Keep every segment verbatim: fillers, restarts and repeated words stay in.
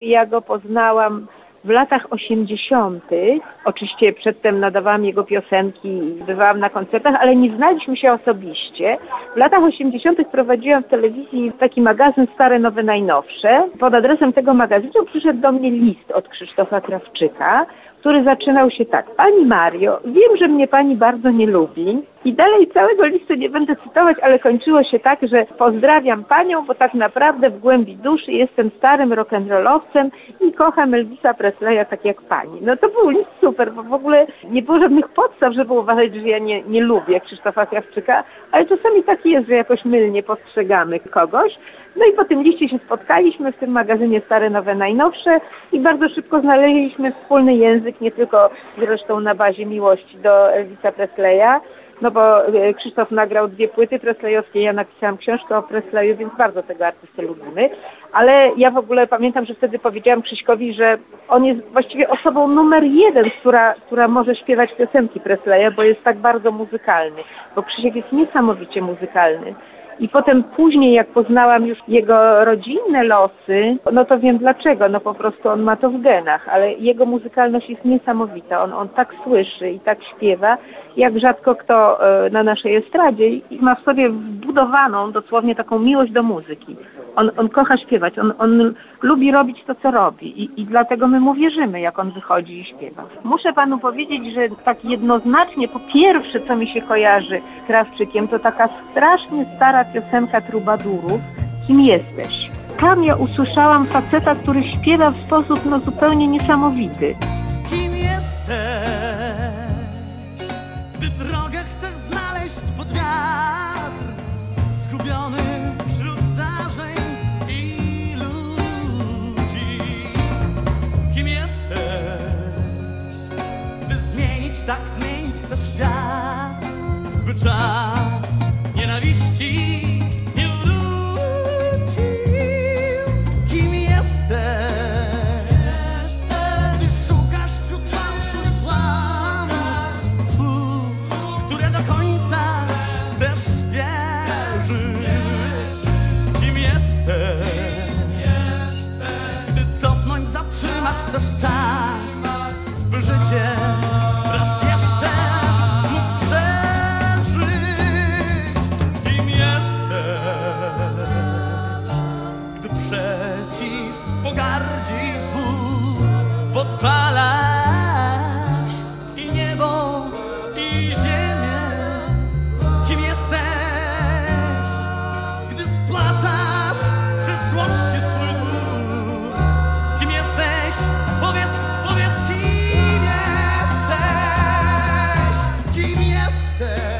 Ja go poznałam w latach osiemdziesiątych. Oczywiście przedtem nadawałam jego piosenki, bywałam na koncertach, ale nie znaliśmy się osobiście. W latach osiemdziesiątych prowadziłam w telewizji taki magazyn Stare, Nowe, Najnowsze. Pod adresem tego magazynu przyszedł do mnie list od Krzysztofa Krawczyka, który zaczynał się tak: Pani Mario, wiem, że mnie Pani bardzo nie lubi. I dalej całego listu nie będę cytować, ale kończyło się tak, że pozdrawiam Panią, bo tak naprawdę w głębi duszy jestem starym rock'n'rollowcem i kocham Elvisa Presleya tak jak Pani. No to był list super, bo w ogóle nie było żadnych podstaw, żeby uważać, że ja nie, nie lubię Krzysztofa Krawczyka, ale czasami tak jest, że jakoś mylnie postrzegamy kogoś. No i po tym liście się spotkaliśmy w tym magazynie Stare, Nowe, Najnowsze i bardzo szybko znaleźliśmy wspólny język, nie tylko zresztą na bazie miłości do Elvisa Presleya, no bo Krzysztof nagrał dwie płyty presleyowskie, ja napisałam książkę o Presleyu, więc bardzo tego artystę lubimy. Ale ja w ogóle pamiętam, że wtedy powiedziałam Krzyśkowi, że on jest właściwie osobą numer jeden, która, która może śpiewać piosenki Presleya, bo jest tak bardzo muzykalny, bo Krzysiek jest niesamowicie muzykalny. I potem później, jak poznałam już jego rodzinne losy, no to wiem dlaczego, no po prostu on ma to w genach, ale jego muzykalność jest niesamowita, on, on tak słyszy i tak śpiewa, jak rzadko kto na naszej estradzie i ma w sobie wbudowaną dosłownie taką miłość do muzyki. On, on kocha śpiewać, on, on lubi robić to, co robi i, i dlatego my mu wierzymy, jak on wychodzi i śpiewa. Muszę Panu powiedzieć, że tak jednoznacznie, po pierwsze, co mi się kojarzy z Krawczykiem, to taka strasznie stara piosenka Trubadurów, Kim jesteś? Tam ja usłyszałam faceta, który śpiewa w sposób no zupełnie niesamowity. Kim jesteś? Gdy drogę chcesz znaleźć pod wiatr, zgubiony wśród zdarzeń i ludzi. Kim jesteś? By zmienić, tak zmienić chcesz świat, by czas nienawiści nie wrócił. Kim jesteś? Ty szukasz wśród fałszu kłamstw, które do końca chcesz wierzyć. Kim jesteś? Ty cofnąć, zatrzymać chcesz czas, by życie raz jeszcze mógł przeżyć. Kim jesteś? Gdy przeciw pogardzi słów podpalasz i niebo, i ziemię. Kim jesteś? Gdy splacasz w przyszłości swój dług. Kim jesteś? Powiedz, powiedz, kim jesteś? Kim jesteś?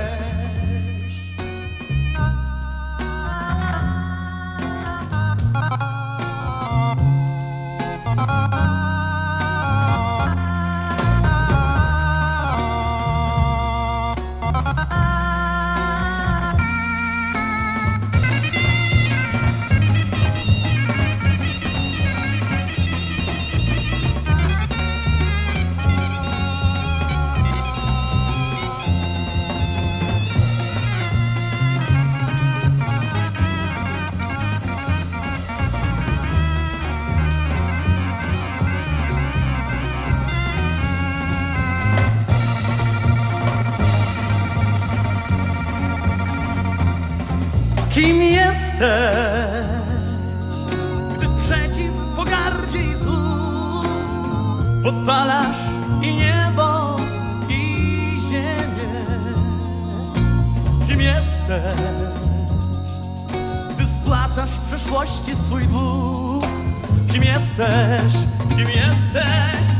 Kim jesteś, gdy przeciw pogardzie i złu podpalasz i niebo, i ziemię? Kim jesteś, gdy splacasz w przeszłości swój dług? Kim jesteś, kim jesteś?